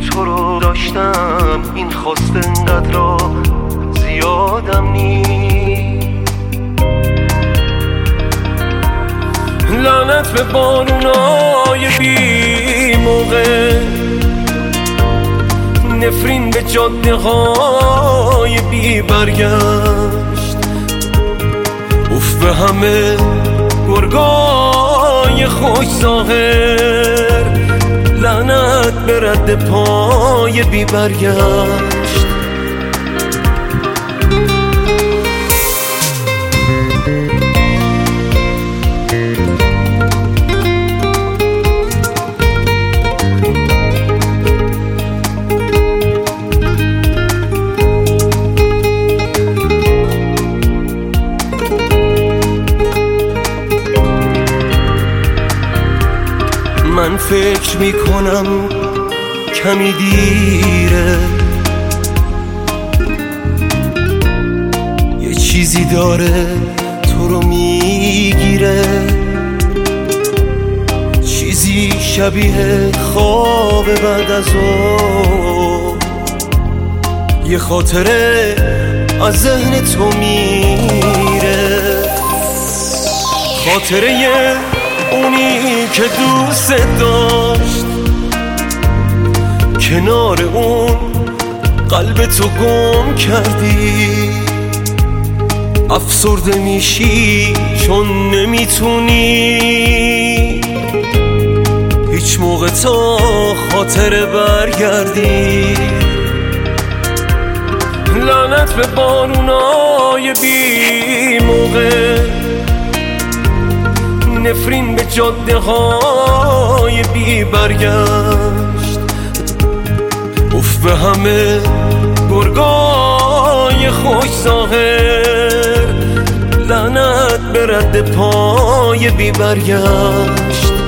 تو رو داشتم، این خواست انقدر را زیادم نی. لعنت به بارونای بی موقع، نفرین به جاده های بی برگشت، اوف به همه گرگای خوش ظاهر، لعنت به رد پای بی برگشت. من فکر میکنم کمی دیره، یه چیزی داره تو رو میگیره، چیزی شبیه خواب بعد از ظهر، یه خاطره از ذهن تو میره، خاطره اونی که دوست داشت، کنار اون قلب تو گم کردی، افسرده میشی چون نمیتونی هیچ موقع تا خاطره برگردی. لعنت به بارونای بی موقع، نفرین به جاده های بی برگشت، اوف به همه گرگای خوش ظاهر، لعنت به رد پای بی برگشت.